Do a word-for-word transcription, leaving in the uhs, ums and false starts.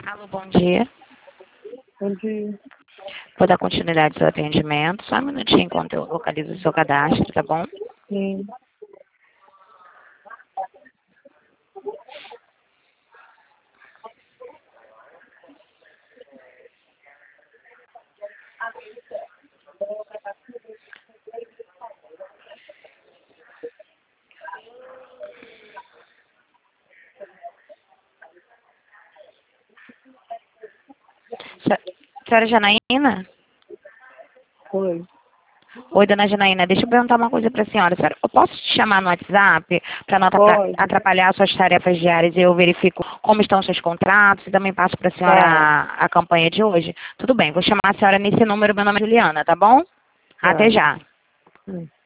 Alô, bom dia. Bom dia. Vou dar continuidade ao seu atendimento. Só um minutinho enquanto eu localizo o seu cadastro, tá bom? Sim. Senhora Janaína? Oi. Oi, dona Janaína, deixa eu perguntar uma coisa para a senhora, senhora. Eu posso te chamar no WhatsApp para não Pode. atrapalhar suas tarefas diárias e eu verifico como estão seus contratos e também passo para a senhora Tá. a, a campanha de hoje? Tudo bem, vou chamar a senhora nesse número, meu nome é Juliana, tá bom? Tá. Até já. Hum.